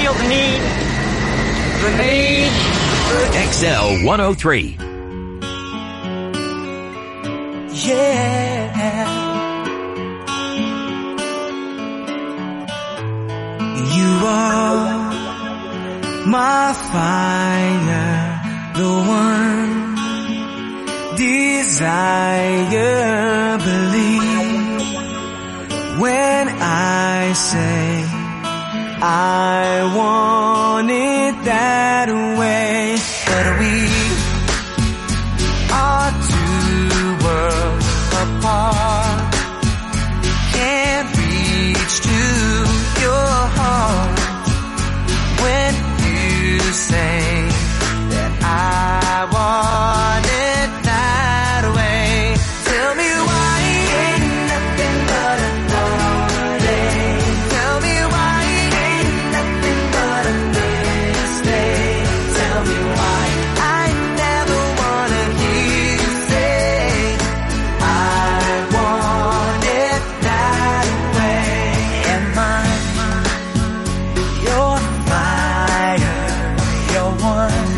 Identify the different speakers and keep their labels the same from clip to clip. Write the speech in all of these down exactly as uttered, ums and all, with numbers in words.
Speaker 1: feel the need, the need.
Speaker 2: X L one oh three.
Speaker 3: Yeah. You are my fire, the one desire. Believe when I say I want it that way. But we are two worlds apart. Can't reach to your heart when you say that I want it that way. Tell me why ain't nothing but a heartache. Tell me why ain't nothing but a mistake. Tell me why I never wanna hear you say I want it that way. Am I your fire, your one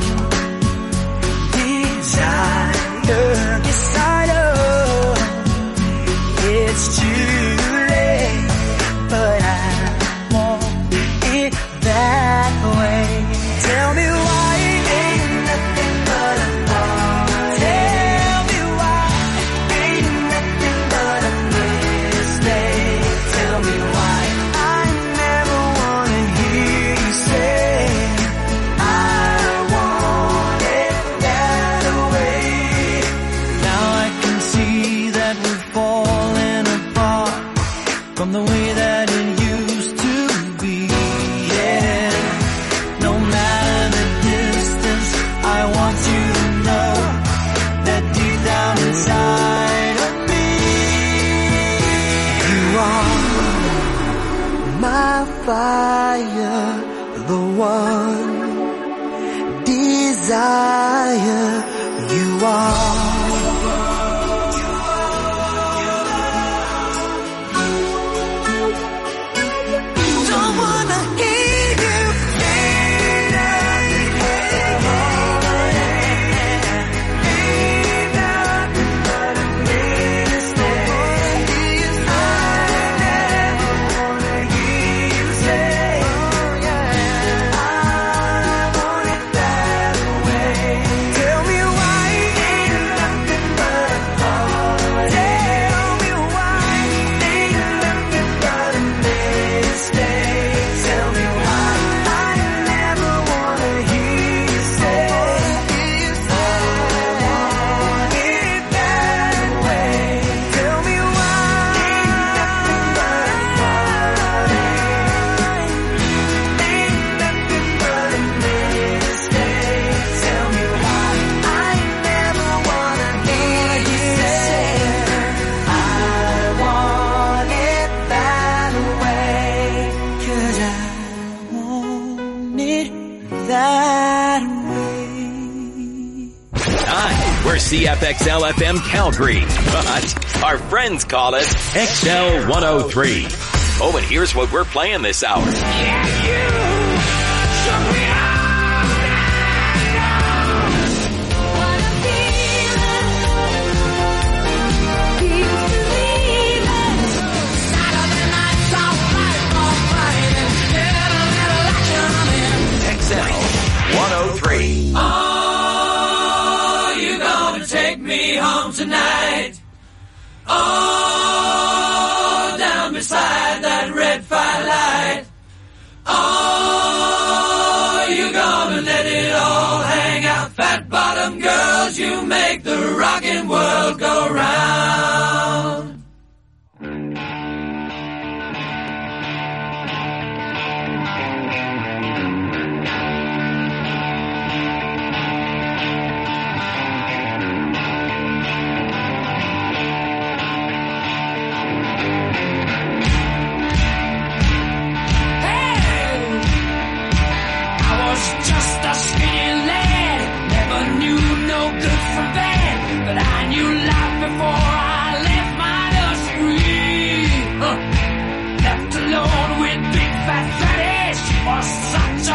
Speaker 3: desire? Yes, I know it's too late, but I want it that way. Tell me why ain't nothing but a thought. Tell me why ain't nothing but a mistake. Tell me why I never wanna hear you say I want it that way. Now I can see that we're falling apart from the way that it used to be. Yeah, no matter the distance, I want you to know that deep down inside of me, you are my fire, the one desire. You are. Don't wanna hear you say that. Ain't nothing but a mistake. I never wanna hear you say I want it that way. Tell me why ain't nothing but a thought. Tell me why ain't nothing but a mistake. Tell me why I never wanna hear you say I want it that way. Tell me why ain't nothing but a thought. Ain't nothing but a mistake. Tell me why I never wanna hear you say I want it that way. 'Cause I want it that way.
Speaker 2: Hi, we're C F X L F M Calgary, but our friends call us X L one oh three. Oh, and here's what we're playing this hour. X L one oh three.
Speaker 4: Oh, you gonna take me home tonight? Oh, down beside that red firelight. Oh, you gonna let it all hang out? Fat bottom girls, you make the rockin' world go round.
Speaker 5: Just a skinny lad, never knew no good from bad, but I knew life before I left my nursery. Huh. Left alone with big fat fatty, she was such a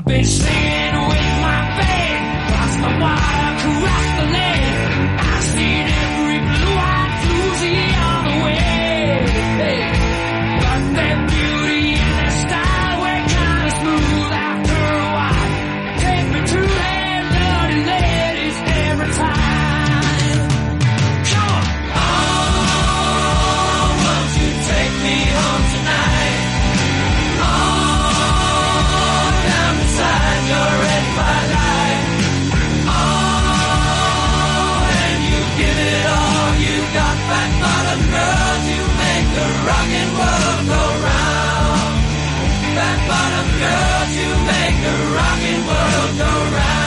Speaker 5: I've been singing with my band, cross the water, cross the lake. I've seen every blue-eyed floozy on the way. Hey. But their beauty and their style were kind of smooth after a while. Take me to their dirty ladies every time. Come on! Oh, won't you take me home tonight? Oh, down beside your red twilight. Oh, and you give it all you got, fat bottom girls, you make the rockin' world go round. Fat bottom girls, you make the rockin' world go round.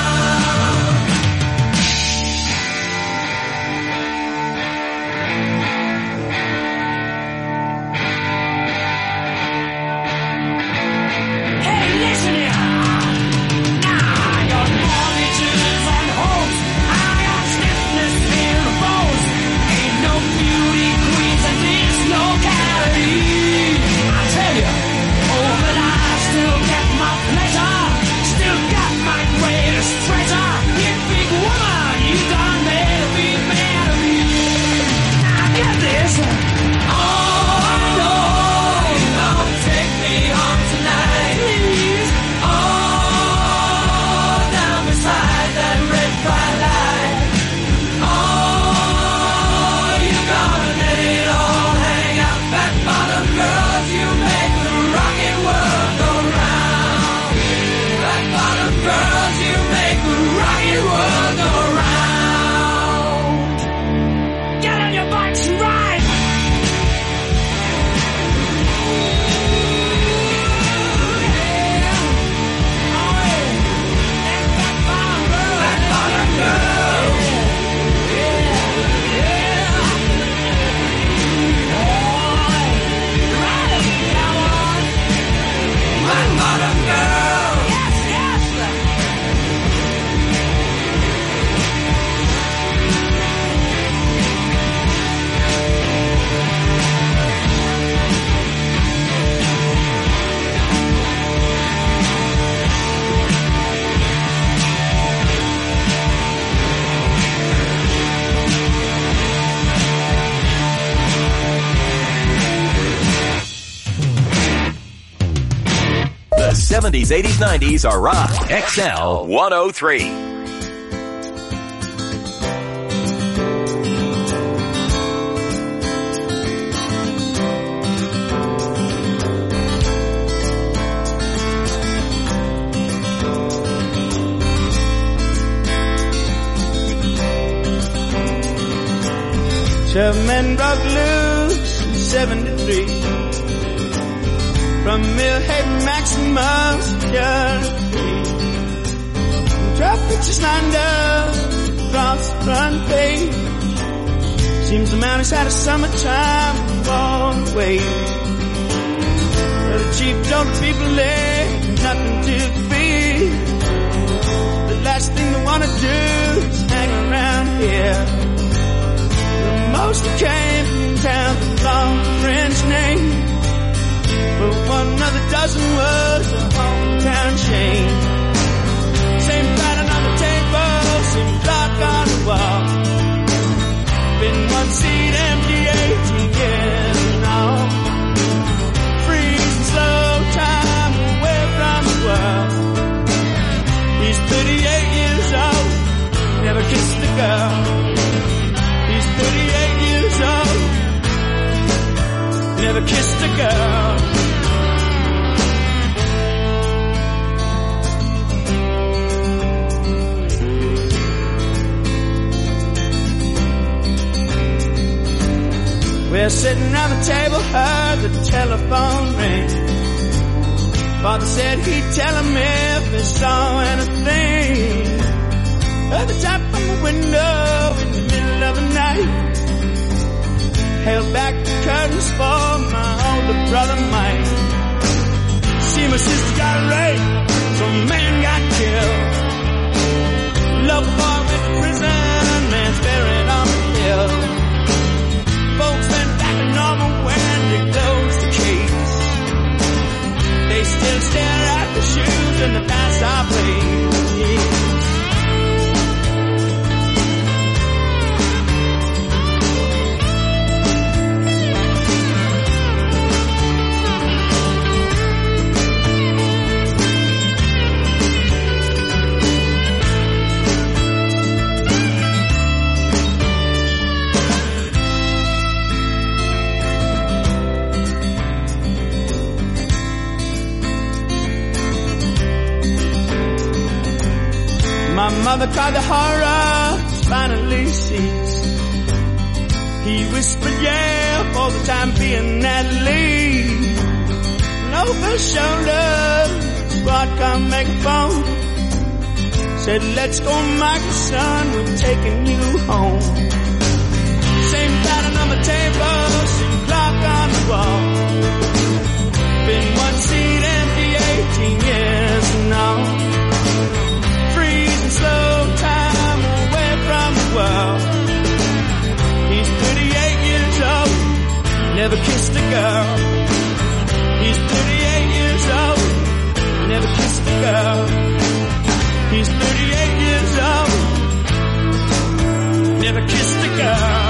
Speaker 5: Hey, listen here. Nah, your mortgages and homes, I got stiffness in the bones. Ain't no beauty queens in this locality. I tell you, oh, but I still get my pleasure, still got my greatest treasure. You big woman, you done made a big man of me. Now get this. Oh, I know you don't take me home tonight. Please. Oh, down beside that red twilight. Oh, you gonna let it all hang out, fat bottom girls, you make the rockin' world go round. Fat bottom girls, you make the rockin' world go round. Get on your bikes and ride. Fat bottom girls. Fat bottom girls. Yes, yes.
Speaker 2: The seventies, eighties, nineties are rock. X L one oh three.
Speaker 6: Seven men broke loose in seventy-three from Millhaven Maximus to Jersey. Traffic just lined up across the front page. Seems the mountains had a summertime all the way. Well, the chief told the people there nothing to fear. The last thing they want to do is hang around here. Most came from town with long French name, but one of the dozen was a hometown chain. Same pattern on the table, same clock on the wall. Been one seat empty eighteen years now. Freezing slow time away from the world. He's thirty-eight years old, never kissed a girl. He's thirty-eight years old, never kissed a girl. We're sitting around the table, heard the telephone ring. Father said he'd tell him if he saw anything. Heard the tap on the window in the middle of the night. Held back the curtains for my older brother Mike. See, my sister got raped, some man got killed. Local boy went to prison, man's buried on the hill. Folks went back to normal when they closed the case. They still stare at the shoes and the past Another car, the horror finally ceased. He whispered, yeah, for the time being at least. And over his shoulder, squad car megaphone said, let's go, Michael, son, we're taking you home. Same pattern on the table, same clock on the wall. Been one seat empty eighteen years now. Freezing slow time away from the world. He's thirty-eight years old, never kissed a girl. He's thirty-eight years old, never kissed a girl. He's thirty-eight years old, never kissed a girl.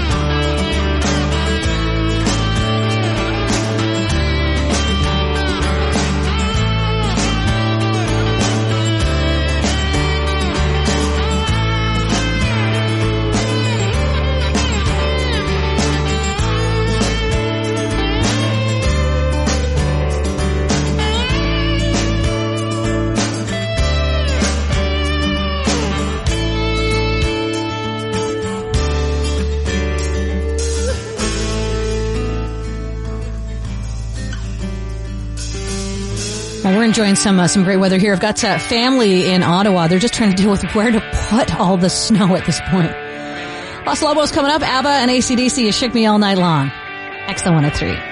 Speaker 7: Well, we're enjoying some uh, some great weather here. I've got a family in Ottawa. They're just trying to deal with where to put all the snow at this point. Los Lobos coming up. ABBA and A C D C is Shake Me All Night Long. X L one oh three.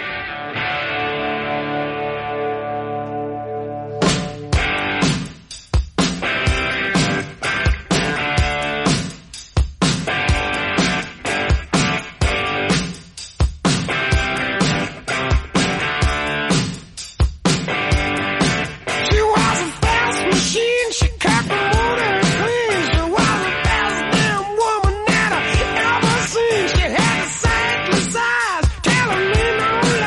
Speaker 5: She had the sightless eyes telling me no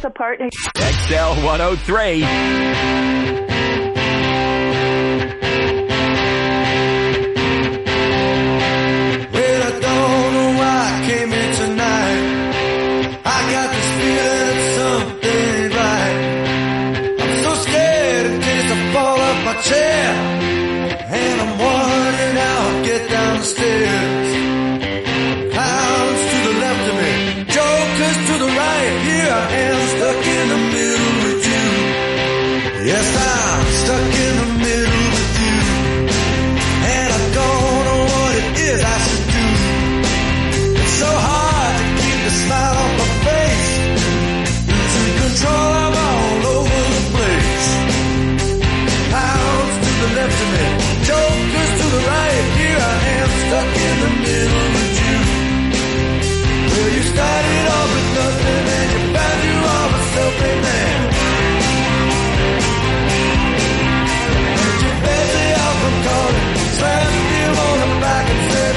Speaker 8: us apart.
Speaker 2: X L one oh three.
Speaker 9: Well, I don't know why I came here tonight. I got this feeling that something ain't right. I'm so scared in case I fall off my chair, and I'm wondering how I'll get down the stairs. Clowns to the left of me, jokers to the right. Here I am, stuck in the middle with you. Yes, I'm stuck in the middle with you, and I don't know what it is I should do. It's so hard to keep the smile on my face. Losing control, I'm all over the place. Clowns to the left of me, jokers to the right. Here I am, stuck in the middle with you. Well, you started off with nothing, and you found you are a self-made man. But you bet the album calling, slapped him on the back and said,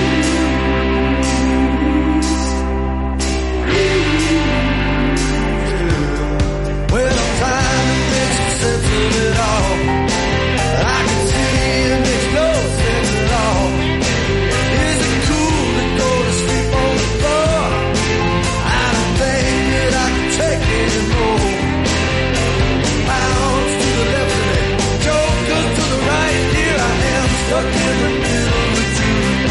Speaker 9: well, I'm trying to make some sense of it all. I can see it makes no sense at all. Is it cool to go to sleep on the floor? I don't think that I can take anymore. Pounds to the left of me, jokers to the right. Here I am, stuck in the middle with you.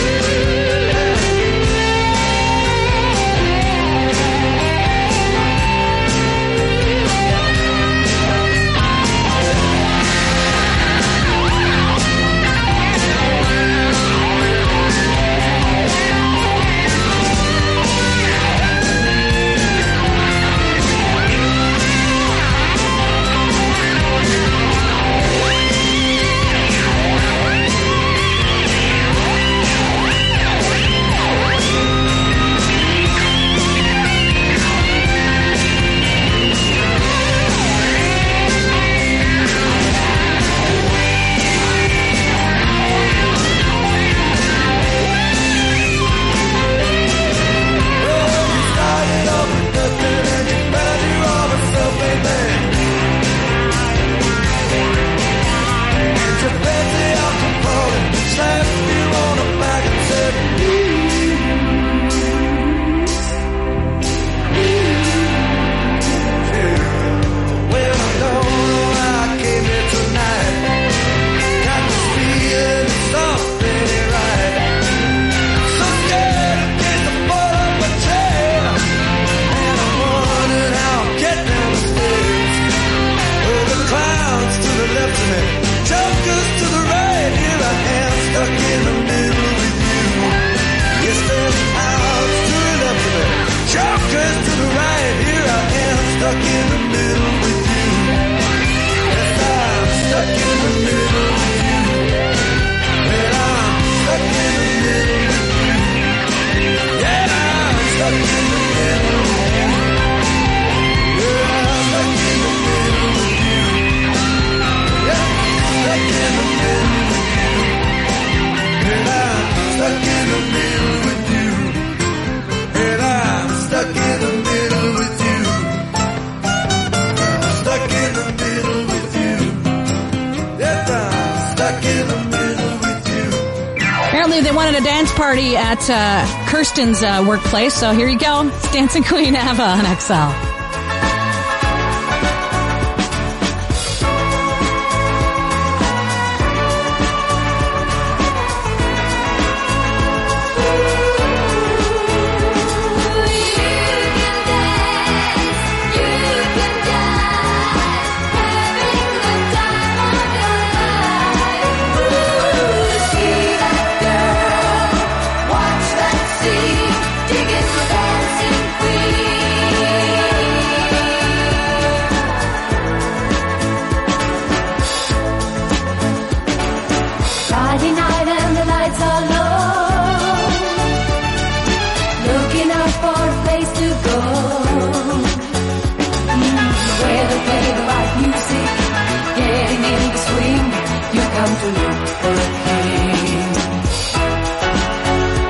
Speaker 7: They wanted a dance party at uh, Kirsten's uh, workplace, so here you go. It's Dancing Queen Ava on X L.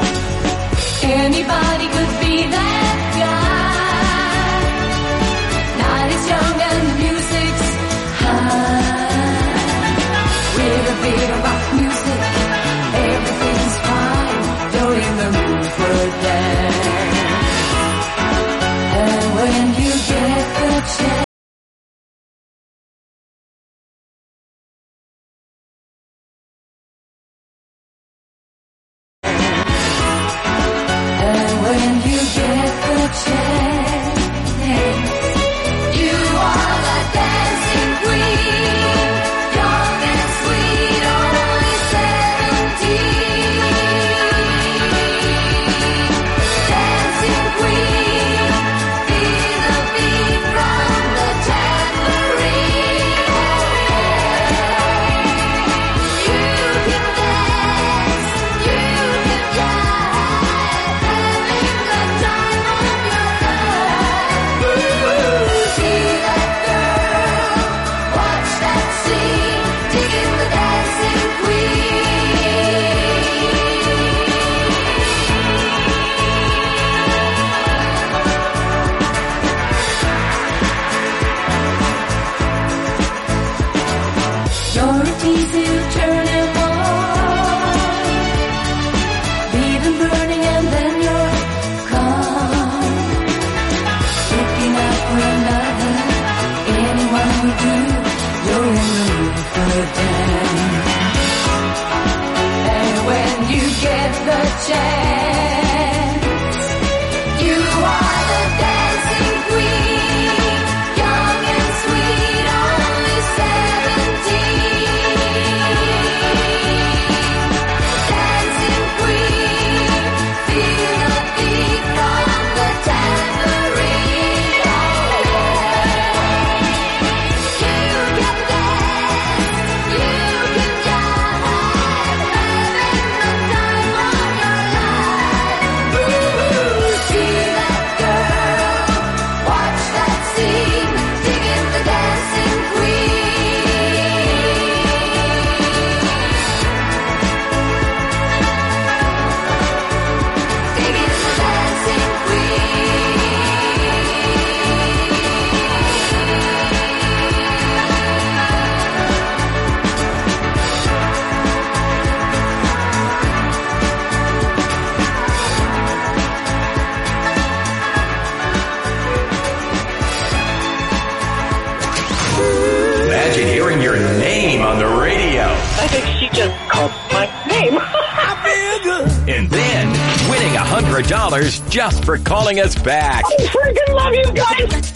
Speaker 5: Anybody could be that guy.
Speaker 3: roof were there. And when you get the chance, and when you get the chance, you are the dancing queen, young and sweet, only seventeen. Dancing queen, feel the beat from the tambourine. You can dance, you can jive, having the time of your life. Ooh, see that girl, watch that scene, digging the dancing You're a tease to turn him on, leave him burning and then you're gone. Looking out for another, anyone would do. You're in the mood for a dance. And when you get the chance, you are the dancing queen, young and sweet, only seventeen. Dancing queen, feel the beat from the tambourine. You can dance, you can jive, having the time of your life. Ooh, see that girl, watch that scene, digging the dancing queen. Digging the dancing
Speaker 2: Imagine hearing your name on the radio.
Speaker 8: I think she just called my name.
Speaker 2: And then winning one hundred dollars just for calling us back.
Speaker 8: I freaking love you guys.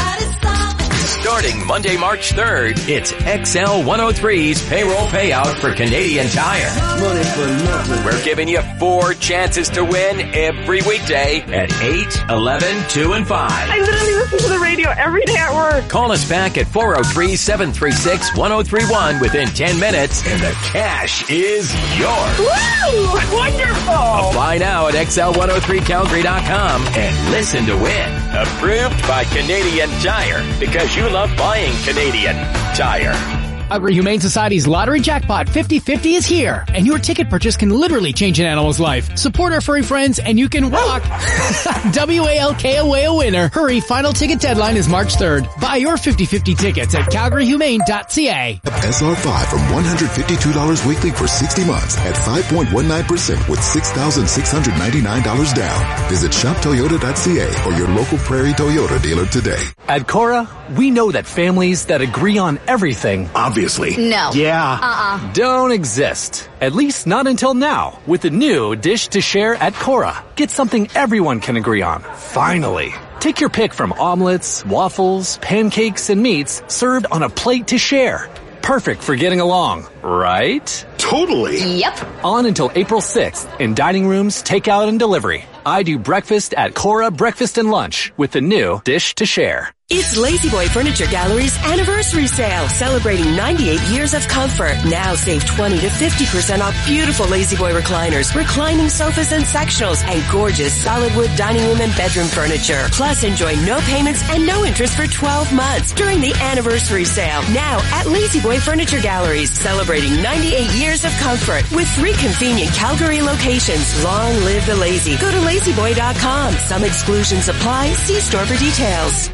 Speaker 2: Starting Monday, March third, it's X L one oh three's payroll payout for Canadian Tire.
Speaker 9: Money for nothing.
Speaker 2: We're giving you four chances to win every weekday at eight, eleven, two, and five.
Speaker 8: I literally listen to the radio every day at work.
Speaker 2: Call us back at four oh three, seven three six, one oh three one within ten minutes and the cash is yours.
Speaker 8: Woo! Wonderful.
Speaker 2: Apply now at X L one oh three Calgary dot com and listen to win. Approved by Canadian Tire because you love buying Canadian Tire.
Speaker 10: Calgary Humane Society's Lottery Jackpot fifty fifty is here, and your ticket purchase can literally change an animal's life. Support our furry friends, and you can walk W A L K away a winner. Hurry, final ticket deadline is March third. Buy your fifty fifty tickets at Calgary Humane dot C A.
Speaker 11: S R five from one hundred fifty-two dollars weekly for sixty months at five point one nine percent with six thousand six hundred ninety-nine dollars down. Visit shop toyota dot C A or your local Prairie Toyota dealer today.
Speaker 12: At Cora, we know that families that agree on everything,
Speaker 11: Obviously.
Speaker 13: No.
Speaker 12: yeah,
Speaker 13: Uh-uh.
Speaker 12: don't exist. At least not until now. With the new Dish to Share at Cora. Get something everyone can agree on. Finally. Take your pick from omelets, waffles, pancakes, and meats served on a plate to share. Perfect for getting along, right?
Speaker 11: Totally.
Speaker 13: Yep.
Speaker 12: On until April sixth in dining rooms, takeout, and delivery. I do breakfast at Cora Breakfast and Lunch with the new Dish to Share.
Speaker 14: It's La-Z-Boy Furniture Gallery's anniversary sale, celebrating ninety-eight years of comfort. Now save twenty to fifty percent off beautiful La-Z-Boy recliners, reclining sofas and sectionals, and gorgeous solid wood dining room and bedroom furniture. Plus, enjoy no payments and no interest for twelve months during the anniversary sale. Now at La-Z-Boy Furniture Galleries, celebrating ninety-eight years of comfort with three convenient Calgary locations. Long live the lazy. Go to lazy boy dot com. Some exclusions apply. See store for details.
Speaker 15: Don't miss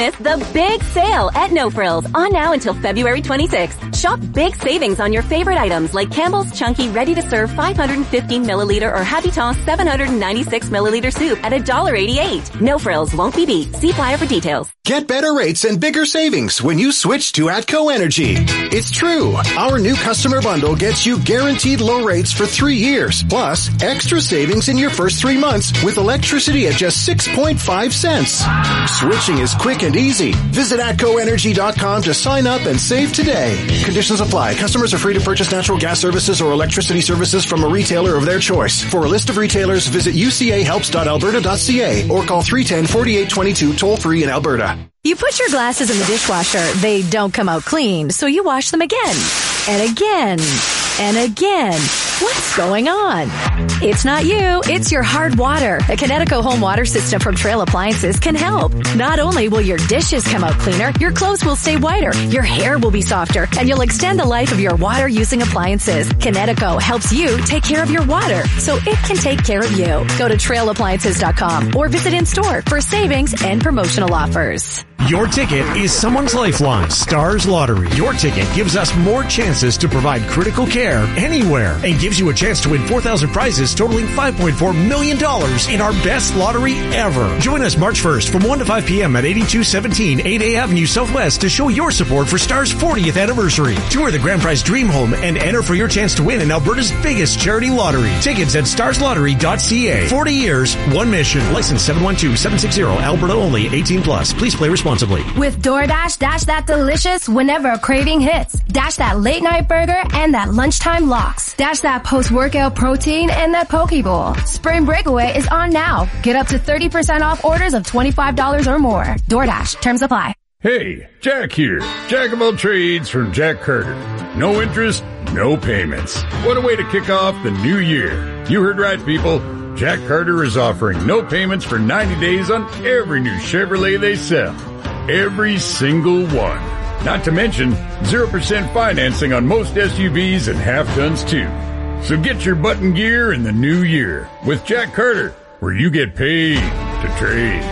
Speaker 13: miss the big sale at No Frills on now until February twenty-sixth. Shop big savings on your favorite items like Campbell's Chunky ready-to-serve five hundred fifteen milliliter or Happy Toss seven hundred ninety-six milliliter soup at one dollar eighty-eight. No Frills won't be beat. See flyer for details.
Speaker 15: Get better rates and bigger savings when you switch to ATCO Energy. It's true. Our new customer bundle gets you guaranteed low rates for three years, plus extra savings in your first three months with electricity at just six point five cents. Switching is quick and easy. Visit atco energy dot com to sign up and save today. Conditions apply. Customers are free to purchase natural gas services or electricity services from a retailer of their choice. For a list of retailers, visit u c a helps dot alberta dot c a or call three one zero, four eight two two toll free in Alberta.
Speaker 16: You put your glasses in the dishwasher, they don't come out clean, so you wash them again, and again, and again. What's going on? It's not you, it's your hard water. A Kinetico home water system from Trail Appliances can help. Not only will your dishes come out cleaner, your clothes will stay whiter, your hair will be softer, and you'll extend the life of your water-using appliances. Kinetico helps you take care of your water, so it can take care of you. Go to trail appliances dot com or visit in-store for savings and promotional offers.
Speaker 17: Your ticket is someone's lifeline. Stars Lottery. Your ticket gives us more chances to provide critical care anywhere and gives you a chance to win four thousand prizes totaling five point four million dollars in our best lottery ever. Join us March first from one to five p.m. at eighty-two seventeen eight A Avenue Southwest to show your support for Stars' fortieth anniversary. Tour the Grand Prize Dream Home and enter for your chance to win in Alberta's biggest charity lottery. Tickets at stars lottery dot c a. forty years, one mission. License seven one two seven six zero. Alberta only. eighteen plus. Please play responsibly.
Speaker 18: With DoorDash, dash that delicious whenever a craving hits. Dash that late night burger and that lunchtime lox. Dash that post-workout protein and that poke bowl. Spring Breakaway is on now. Get up to thirty percent off orders of twenty-five dollars or more. DoorDash. Terms apply.
Speaker 19: Hey, Jack here. Jack of all trades from Jack Carter. No interest, no payments. What a way to kick off the new year. You heard right, people. Jack Carter is offering no payments for ninety days on every new Chevrolet they sell. Every single one. Not to mention zero percent financing on most S U Vs and half-tons too. So get your button gear in the new year with Jack Carter, where you get paid to trade.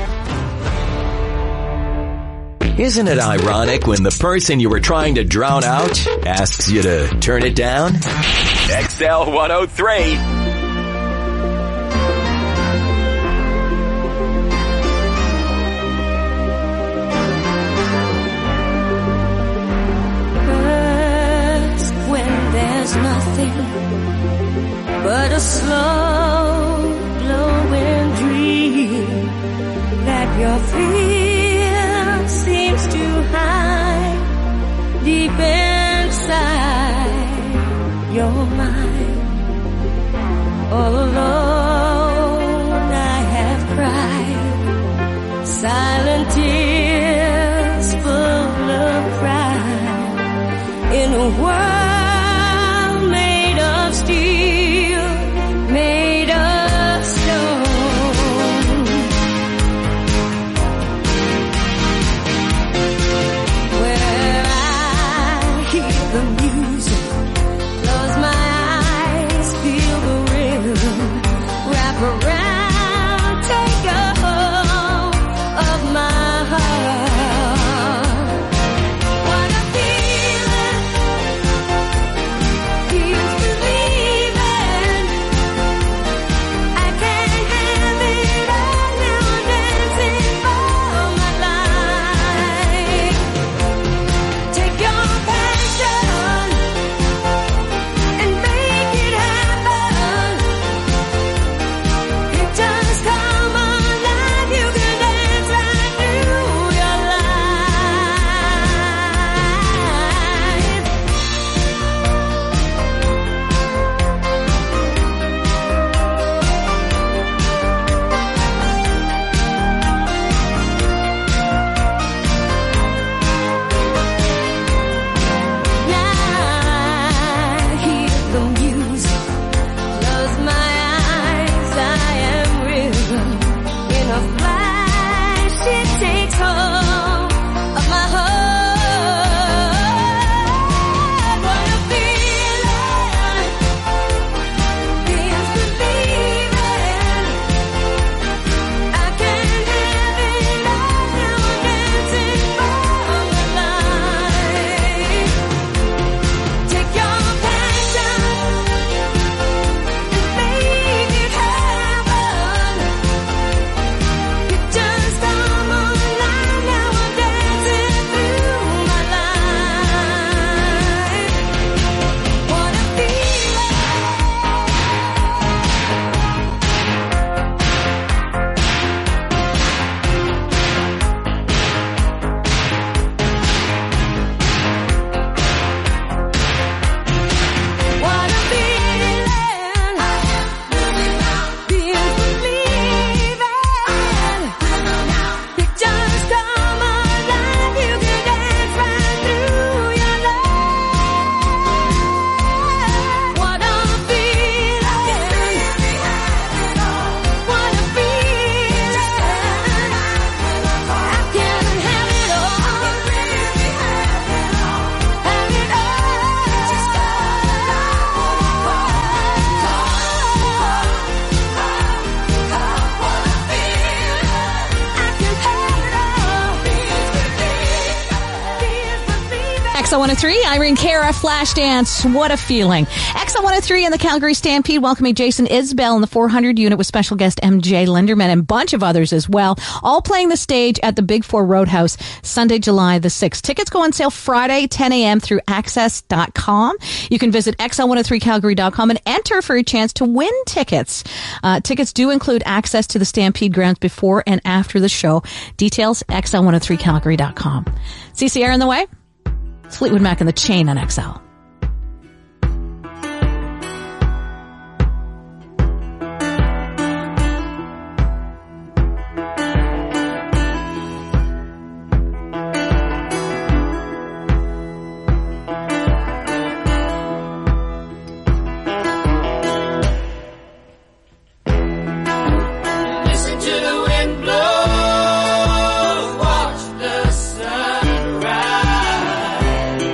Speaker 2: Isn't it ironic when the person you were trying to drown out asks you to turn it down? X L one oh three.
Speaker 5: Nothing but a slow glowing dream that your fear seems to hide deep inside your mind.
Speaker 7: X L one oh three, Irene Cara, Flashdance, what a feeling. X L one oh three and the Calgary Stampede welcoming Jason Isbell in the four hundred unit with special guest M J Linderman and a bunch of others as well. All playing the stage at the Big Four Roadhouse Sunday, July the sixth. Tickets go on sale Friday, ten a.m. through access dot com. You can visit X L one oh three calgary dot com and enter for a chance to win tickets. Uh, tickets do include access to the Stampede grounds before and after the show. Details, X L one oh three calgary dot com. C C R in the way? It's Fleetwood Mac and the Chain on X L.
Speaker 4: Listen to the wind blow, watch the sun rise.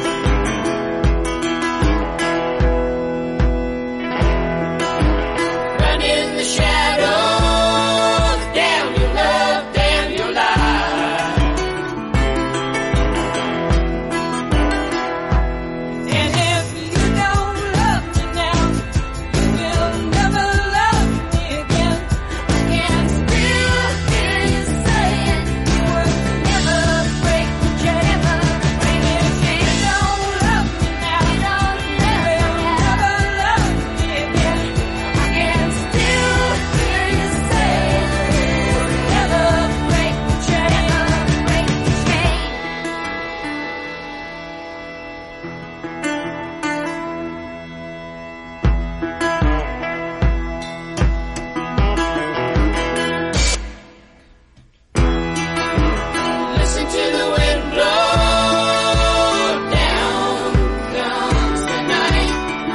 Speaker 4: Run in the shadows, damn your love, damn your life. And if you don't love me now, you will never love me again. I can still hear you saying you would never break the chain. And if you don't love me now, you will never love me again. I can still hear you saying you would never break the chain. Break the chain. Listen to the wind blow, down comes the night.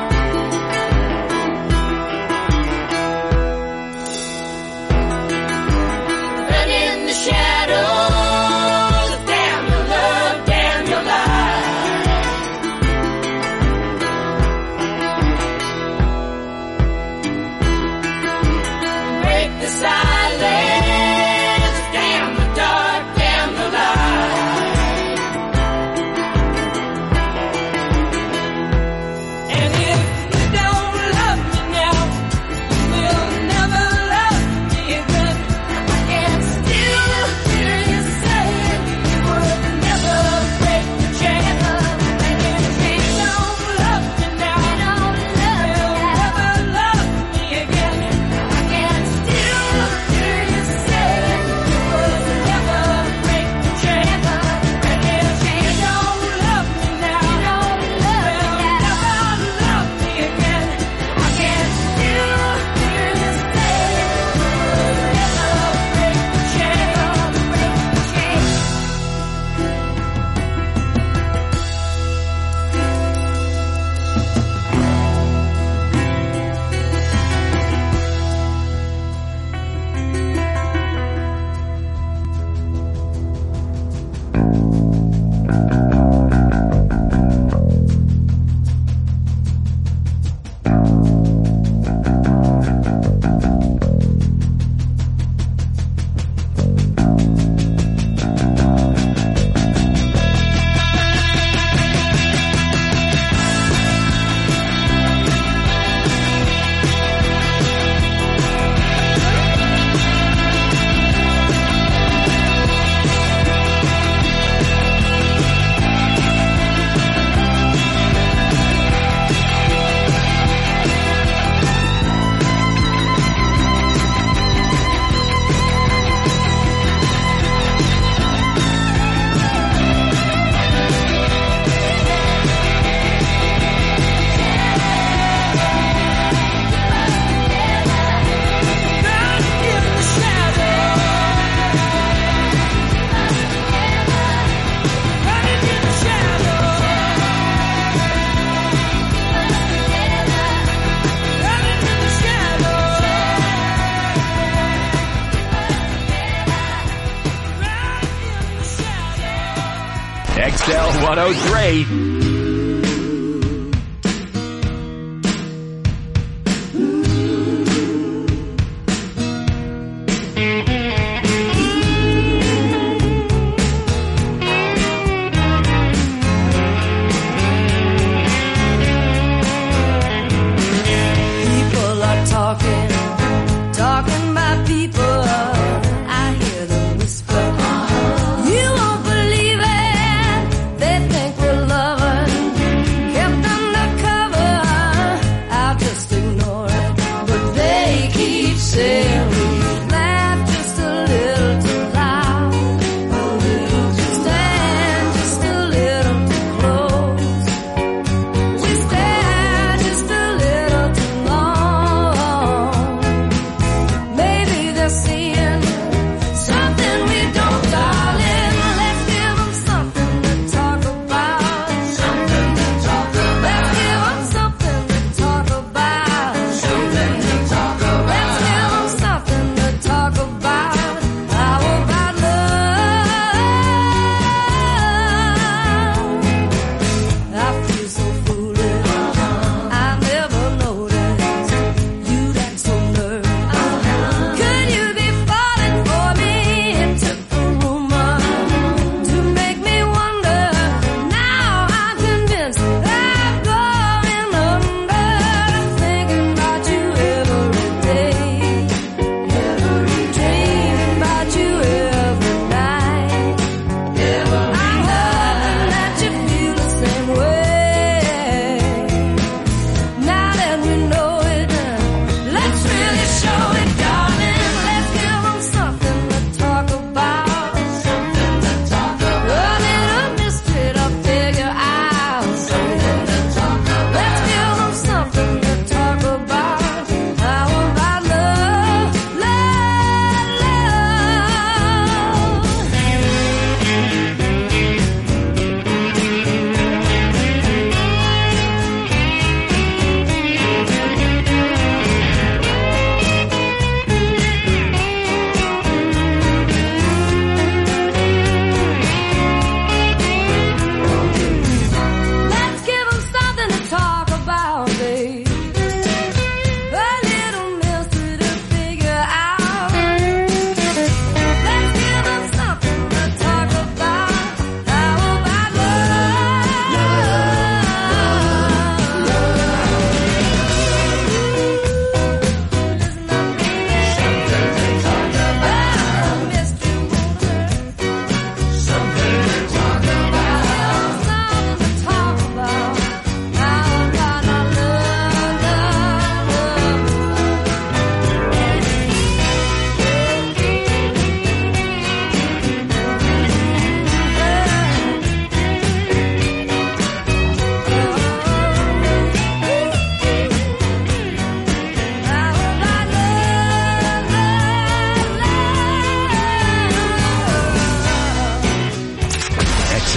Speaker 4: Run in the shadows, damn your love, damn your life. Break the silence, damn the dark, damn the light. And if you don't love me now, you will never love me again. I can still hear you saying you would never break the chain. And if you don't love me now, you will never love me again. I can still hear you saying you would never break the chain. And if you don't love me now, you will never love me again. I can still hear you saying you would never break the chain. Break the chain.
Speaker 2: X L one oh three.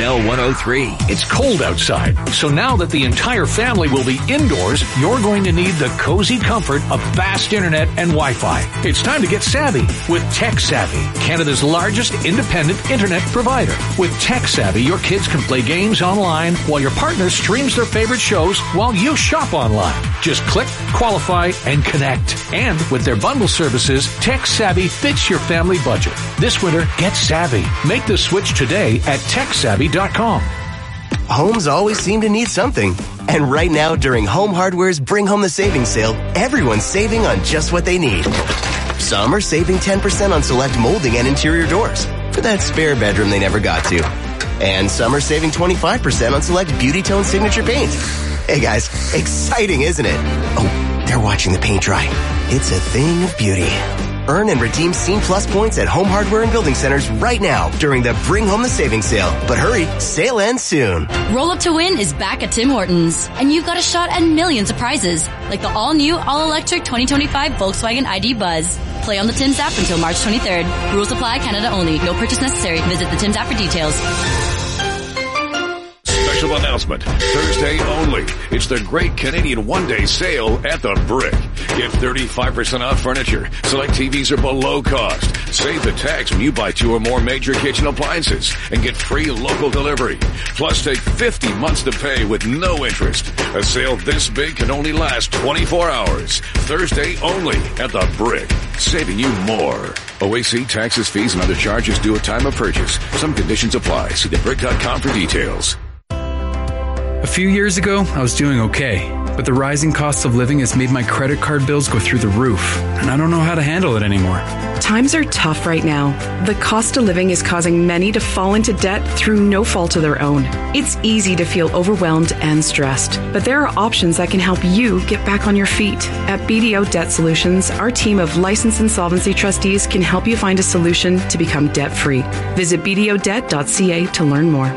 Speaker 2: L one oh three.
Speaker 12: It's cold outside, so now that the entire family will be indoors, you're going to need the cozy comfort of fast internet and Wi-Fi. It's time to get savvy with Tech Savvy, Canada's largest independent internet provider. With Tech Savvy, your kids can play games online while your partner streams their favorite shows while you shop online. Just click, qualify, and connect. And with their bundle services, Tech Savvy fits your family budget. This winter, get savvy. Make the switch today at tech savvy dot com.
Speaker 20: Homes always seem to need something. And right now, during Home Hardware's Bring Home the Savings sale, everyone's saving on just what they need. Some are saving ten percent on select molding and interior doors for that spare bedroom they never got to. And some are saving twenty-five percent on select Beauty Tone Signature paint. Hey guys, exciting, isn't it? Oh, they're watching the paint dry. It's a thing of beauty. Earn and redeem Scene Plus points at Home Hardware and Building Centers right now during the Bring Home the Savings sale. But hurry, sale ends soon.
Speaker 21: Roll Up to Win is back at Tim Hortons, and you've got a shot at millions of prizes, like the all-new, all-electric twenty twenty-five Volkswagen I D Buzz. Play on the Tim's app until March twenty-third. Rules apply, Canada only. No purchase necessary. Visit the Tim's app for details.
Speaker 22: Special announcement. Thursday only. It's the Great Canadian One-Day Sale at the Brick. Get thirty-five percent off furniture. Select T Vs are below cost. Save the tax when you buy two or more major kitchen appliances and get free local delivery. Plus, take fifty months to pay with no interest. A sale this big can only last twenty-four hours. Thursday only at the Brick. Saving you more. O A C, taxes, fees, and other charges due at time of purchase. Some conditions apply. See the brick dot com for details.
Speaker 23: A few years ago, I was doing okay, but the rising cost of living has made my credit card bills go through the roof, and I don't know how to handle it anymore.
Speaker 24: Times are tough right now. The cost of living is causing many to fall into debt through no fault of their own. It's easy to feel overwhelmed and stressed, but there are options that can help you get back on your feet. At B D O Debt Solutions, our team of licensed insolvency trustees can help you find a solution to become debt-free. Visit b d o debt dot c a to learn more.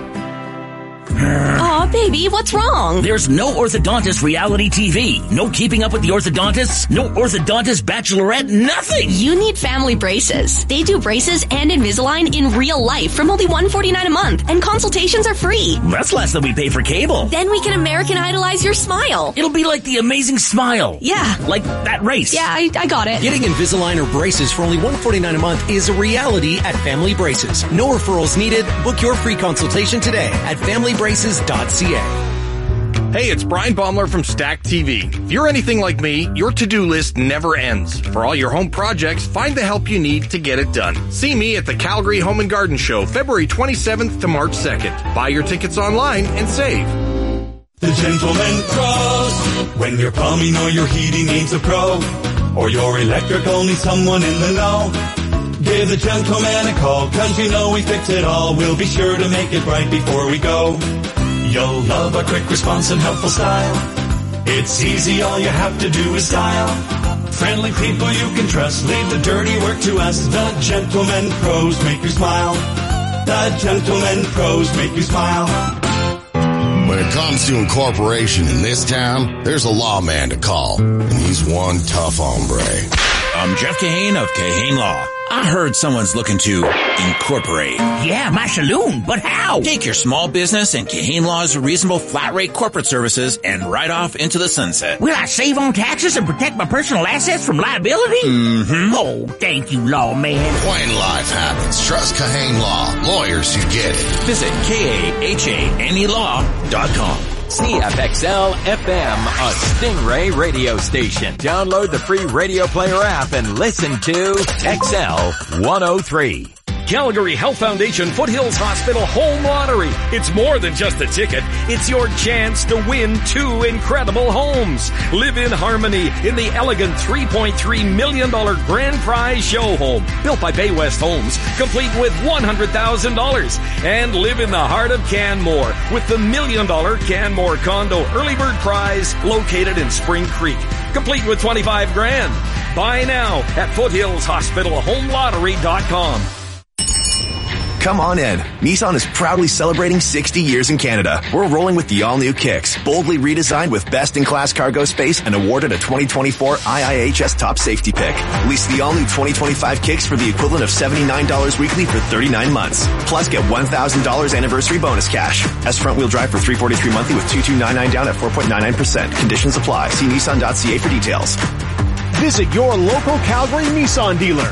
Speaker 25: Aw, baby, what's wrong?
Speaker 26: There's no orthodontist reality T V. No keeping up with the orthodontists. No orthodontist bachelorette. Nothing.
Speaker 25: You need family braces. They do braces and Invisalign in real life from only one hundred forty-nine dollars a month, and consultations are free.
Speaker 26: That's less than we pay for cable.
Speaker 25: Then we can American Idolize your smile.
Speaker 26: It'll be like the Amazing Smile.
Speaker 25: Yeah.
Speaker 26: Like that race.
Speaker 25: Yeah, I, I got it.
Speaker 27: Getting Invisalign or braces for only one hundred forty-nine dollars a month is a reality at Family Braces. No referrals needed. Book your free consultation today at family braces dot c a.
Speaker 28: Hey, it's Brian Baumler from Stack T V. If you're anything like me, your to-do list never ends. For all your home projects, find the help you need to get it done. See me at the Calgary Home and Garden Show, February twenty-seventh to March second. Buy your tickets online and save.
Speaker 29: The Gentleman Pros. When your plumbing or your heating needs a pro, or your electrical needs someone in the know, give the Gentleman a call, cause you know we fix it all. We'll be sure to make it right before we go. You'll love our quick response and helpful style. It's easy, all you have to do is dial. Friendly people you can trust, leave the dirty work to us. The Gentleman Pros make you smile. The Gentleman Pros make you smile.
Speaker 30: When it comes to incorporation in this town, there's a lawman to call, and he's one tough hombre.
Speaker 31: I'm Jeff Kahane of Kahane Law. I heard someone's looking to incorporate.
Speaker 26: Yeah, my saloon, but how?
Speaker 31: Take your small business and Kahane Law's reasonable flat rate corporate services and ride off into the sunset.
Speaker 26: Will I save on taxes and protect my personal assets from liability?
Speaker 31: Mm-hmm.
Speaker 26: Oh, thank you, lawman.
Speaker 30: When life happens, trust Kahane Law. Lawyers who get it.
Speaker 31: Visit K A H A N E law dot com.
Speaker 2: C F X L F M, a Stingray radio station. Download the free Radio Player app and listen to X L one oh three.
Speaker 32: Calgary Health Foundation Foothills Hospital Home Lottery. It's more than just a ticket. It's your chance to win two incredible homes. Live in harmony in the elegant three point three million dollars grand prize show home, built by Bay West Homes, complete with one hundred thousand dollars. And live in the heart of Canmore with the million dollar Canmore condo early bird prize located in Spring Creek, complete with twenty-five grand. Buy now at foothills hospital home lottery dot com.
Speaker 1: Come on in. Nissan is proudly celebrating sixty years in Canada. We're rolling with the all-new Kicks, boldly redesigned with best-in-class cargo space and awarded a twenty twenty-four I I H S Top Safety Pick. Lease the all-new twenty twenty-five Kicks for the equivalent of seventy-nine dollars weekly for thirty-nine months. Plus, get one thousand dollars anniversary bonus cash. As front-wheel drive for three hundred forty-three monthly with two thousand two hundred ninety-nine down at four point nine nine percent. Conditions apply. See Nissan dot C A for details.
Speaker 3: Visit your local Calgary Nissan dealer.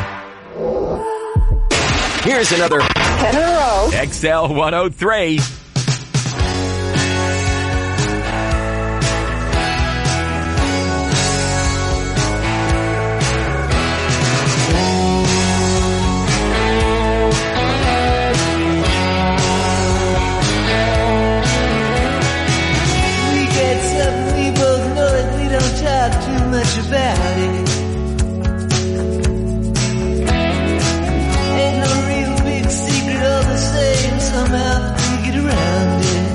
Speaker 2: Here's another
Speaker 6: ten in a row.
Speaker 2: X L one oh three.
Speaker 8: We get something we both know that we don't talk too much about it. Ain't no real big secret, all the same, somehow we get around it.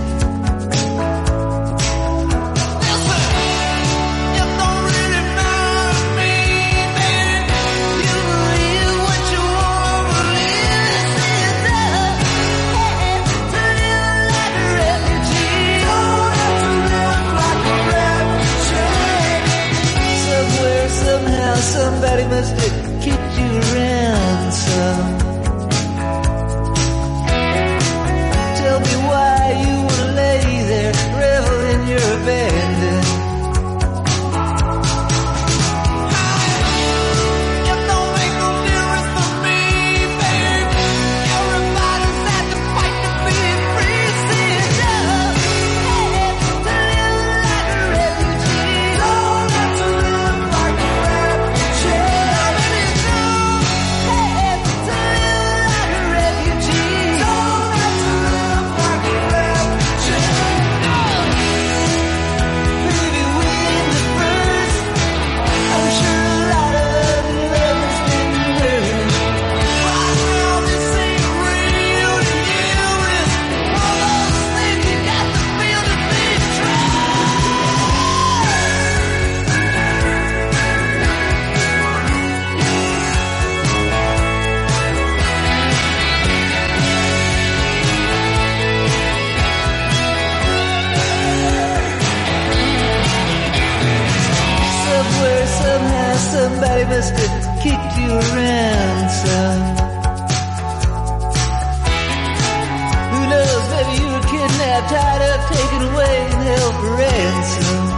Speaker 8: Somebody must have kicked you around some. Tell me why you wanna lay there, revel in your abandon. It don't make no difference to me, babe. Everybody's had to fight to be free. See it now. To live like a refugee. Don't have to live like a somebody must have kicked you around some. Who knows, maybe you were kidnapped, tied up, taken away, and held for ransom.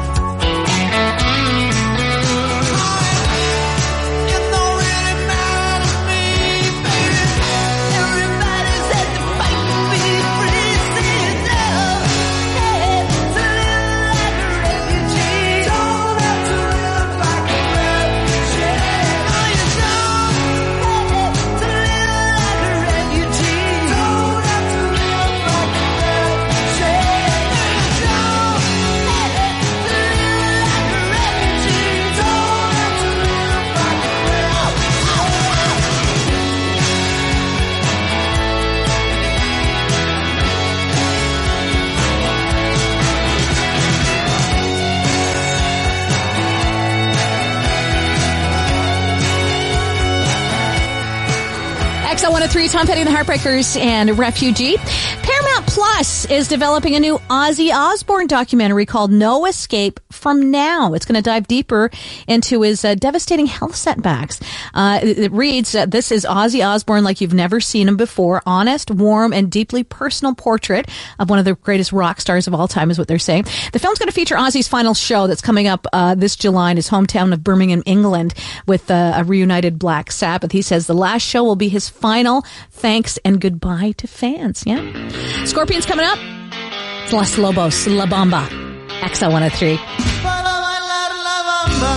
Speaker 7: X L one oh three, Tom Petty and the Heartbreakers and Refugee. Paramount Plus is developing a new Ozzy Osbourne documentary called No Escape from Now. It's going to dive deeper into his uh, devastating health setbacks. Uh, it, it reads, uh, this is Ozzy Osbourne like you've never seen him before. Honest, warm, and deeply personal portrait of one of the greatest rock stars of all time is what they're saying. The film's going to feature Ozzy's final show that's coming up uh, this July in his hometown of Birmingham, England, with uh, a reunited Black Sabbath. He says the last show will be his final thanks and goodbye to fans. Yeah. Scorpions coming up. It's Los Lobos, La Bamba, X L one oh three.
Speaker 8: Para bailar la bamba,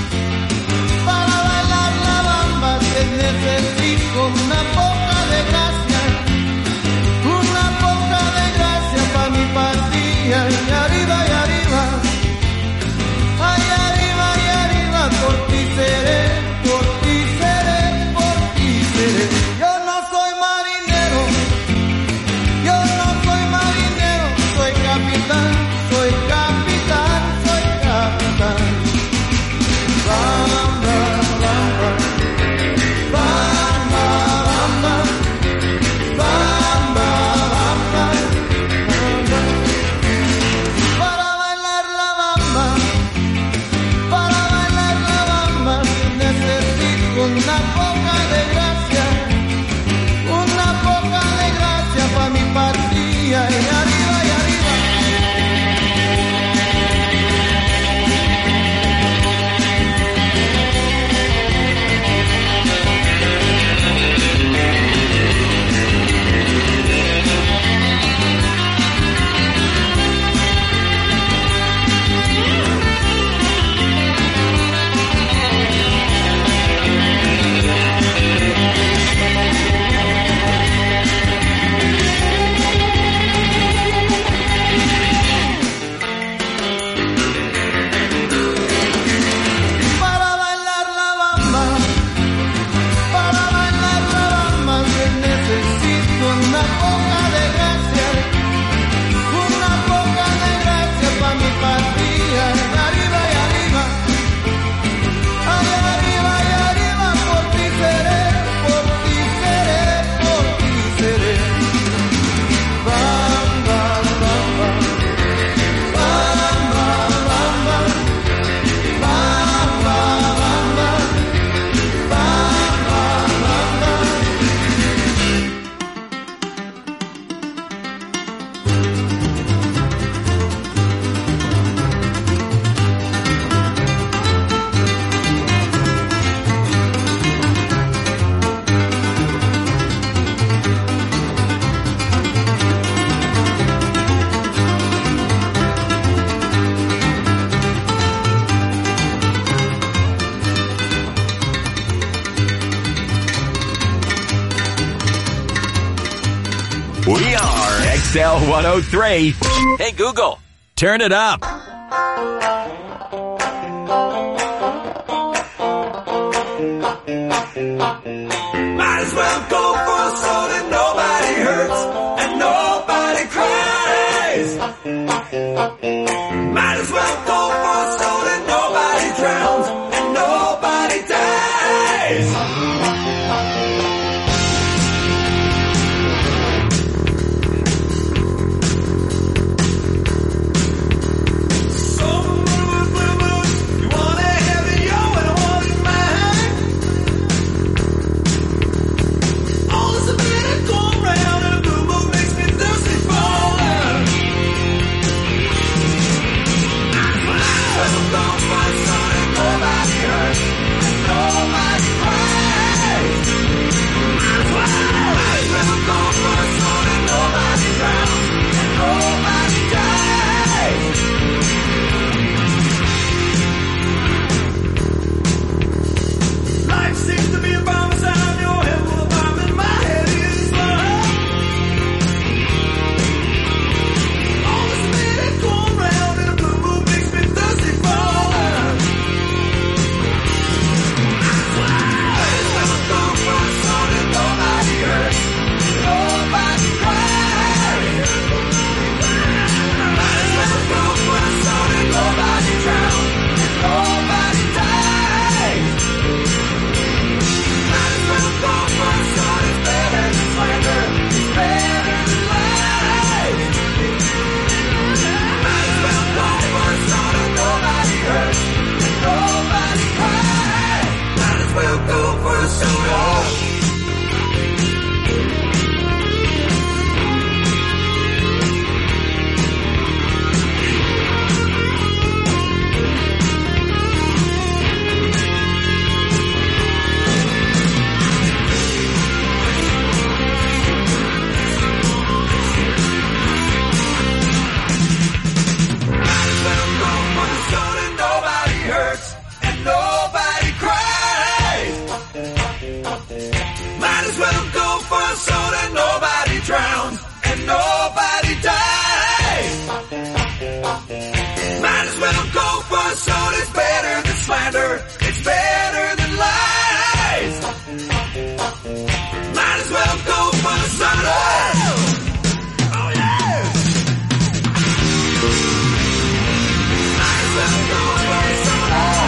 Speaker 8: para bailar la bamba, te necesito una poca de gracia, una poca de gracia pa' mi patria, y arriba y arriba, ay arriba y arriba, por ti seré, por ti seré, por ti seré. Yo no soy marinero, yo no soy marinero, soy capitán, soy capitán, soy
Speaker 2: We are X L one oh three. Hey, Google, turn it up.
Speaker 4: Might as well go for it so that nobody hurts and nobody cries. Might as well go for it so that nobody drowns and nobody dies. So, you want a heavy yo and I want it mine. All this a minute going round and a blue moon makes me thirsty for love. I'm gone for the sun and nobody hurts and nobody cries. I'm gone for the sun and nobody drowns and nobody dies. Life seems to be a bomb inside your head with a bomb in my head is love. All this minute going round and a blue moon makes me thirsty for love. I swear, I'm gone for the sun and nobody hurts, nobody cries. Might as well go for the sun and nobody drowns and nobody dies. Might as well go for the sun, it's better than slander, it's better than lies. Might as well go for the sun and nobody hurts and nobody cries. Might as well go for the soda. Might as well go for the sun and nobody hurts and nobody cries. Might as well go for the sun and nobody drowns and nobody dies. Might as well go for the sun, it's better than slander, it's better than lies. Might as well go for the sun. Oh yeah. Might as well go for the sun.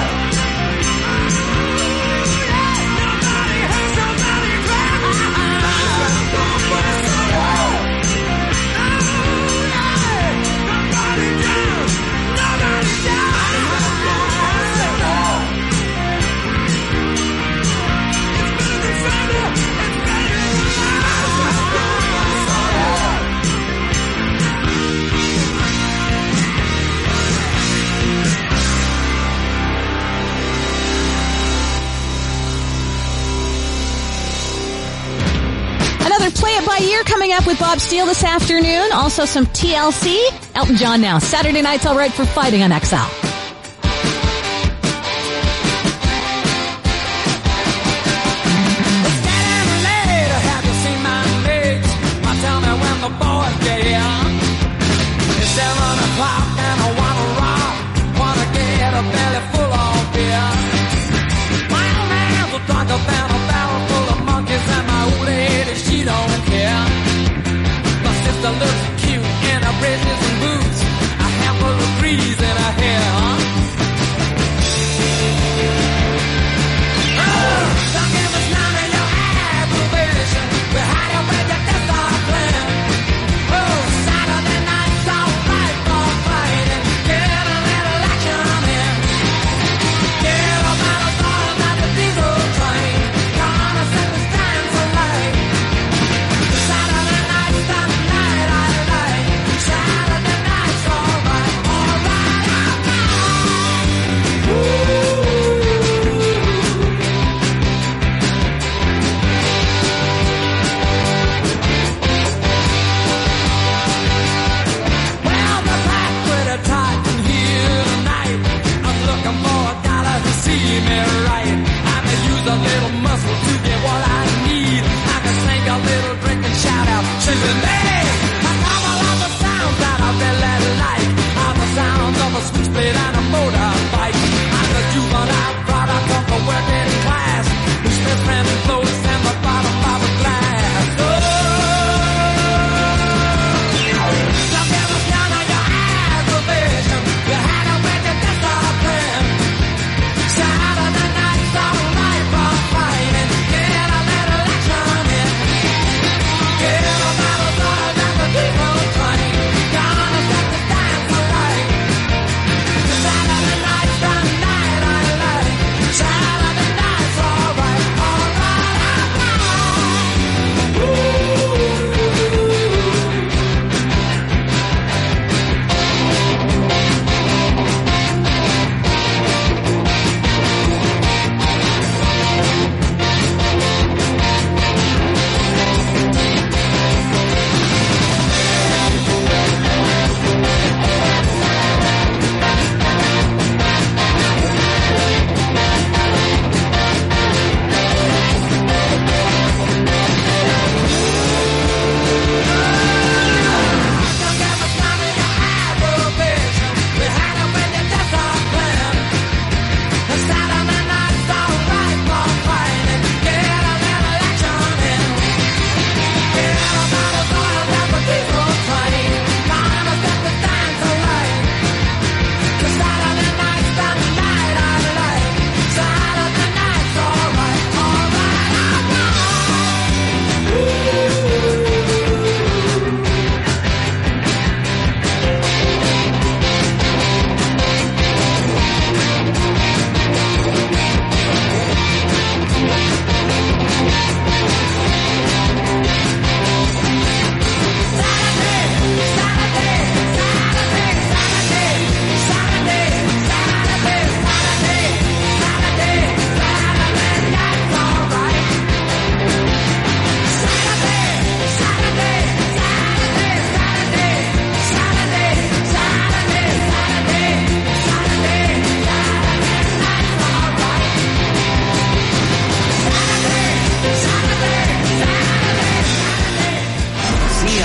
Speaker 4: Nobody hurts, nobody cries. Might as well go for the sun. Nobody down, nobody down. Might as well go for the sun. It's better than thunder, it's better than lies. Might as well go for the sun.
Speaker 7: Another Play It By Ear coming up with Bob Steele this afternoon. Also some T L C. Elton John now. Saturday night's all right for fighting on X L.
Speaker 4: Later, have you seen my legs? Why tell me when the boys get here? It's seven o'clock and I wanna rock, wanna get a belly full of beer. My old man's a darker than a barrel full of monkeys, and my old lady, she don't care. My sister looks cute in her braces and boots, a handful of breeze in her hair.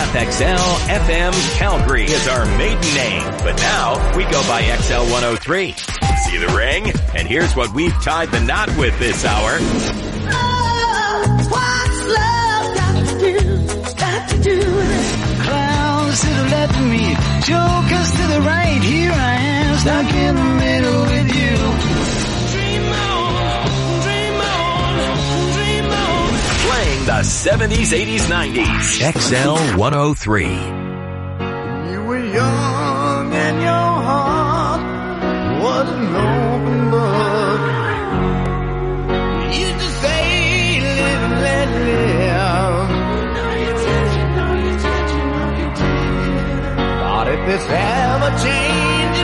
Speaker 2: F X L F M Calgary is our maiden name, but now we go by X L one oh three. See the ring? And here's what we've tied the knot with this hour.
Speaker 4: Oh, what's love got to do? Got to do with it. Clowns to the left of me, jokers to the right. Here I am, stuck in the middle with you. Dream on, dream on, dream on.
Speaker 2: Playing the seventies, eighties, nineties. X L one oh three.
Speaker 4: You were young and your heart was an open book. You used to say, live and let live. Thought if this ever changes,